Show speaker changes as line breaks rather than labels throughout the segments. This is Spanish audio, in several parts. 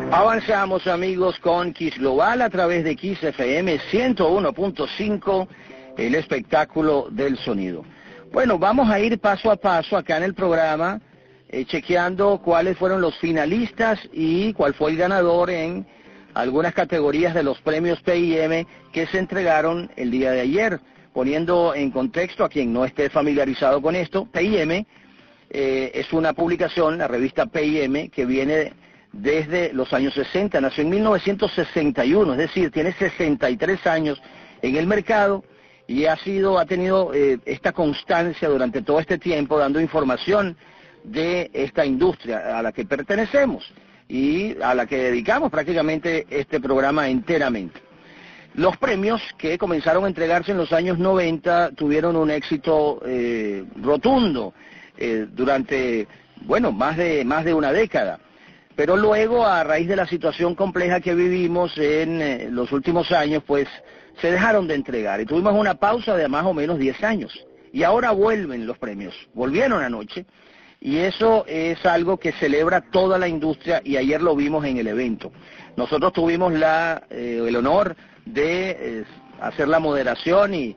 Avanzamos, amigos, con Kiss Global a través de Kiss FM 101.5, el espectáculo del sonido. Bueno, vamos a ir paso a paso acá en el programa, chequeando cuáles fueron los finalistas y cuál fue el ganador en algunas categorías de los premios PIM que se entregaron el día de ayer. Poniendo en contexto a quien no esté familiarizado con esto, PIM es una publicación, la revista PIM, que viene desde los años 60, nació en 1961, es decir, tiene 63 años en el mercado y ha tenido esta constancia durante todo este tiempo dando información de esta industria a la que pertenecemos y a la que dedicamos prácticamente este programa enteramente. Los premios que comenzaron a entregarse en los años 90 tuvieron un éxito rotundo durante, bueno, más de una década. Pero luego, a raíz de la situación compleja que vivimos en los últimos años, pues se dejaron de entregar y tuvimos una pausa de más o menos 10 años. Y ahora vuelven los premios, volvieron anoche, y eso es algo que celebra toda la industria y ayer lo vimos en el evento. Nosotros tuvimos el honor de hacer la moderación y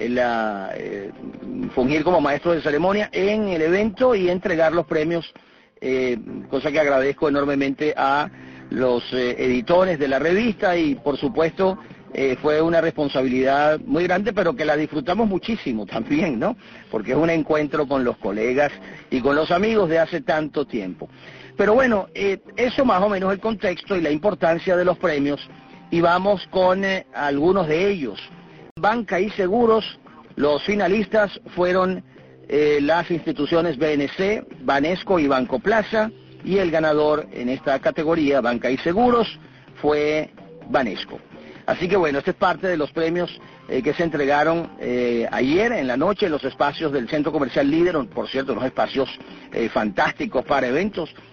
fungir como maestro de ceremonia en el evento y entregar los premios, cosa que agradezco enormemente a los editores de la revista y por supuesto fue una responsabilidad muy grande, pero que la disfrutamos muchísimo también, ¿no? Porque es un encuentro con los colegas y con los amigos de hace tanto tiempo. Pero bueno, eso más o menos el contexto y la importancia de los premios, y vamos con algunos de ellos. Banca y Seguros, los finalistas fueron las instituciones BNC, Banesco y Banco Plaza, y el ganador en esta categoría, Banca y Seguros, fue Banesco. Así que bueno, esta es parte de los premios que se entregaron ayer en la noche en los espacios del Centro Comercial Líder, por cierto, unos espacios fantásticos para eventos.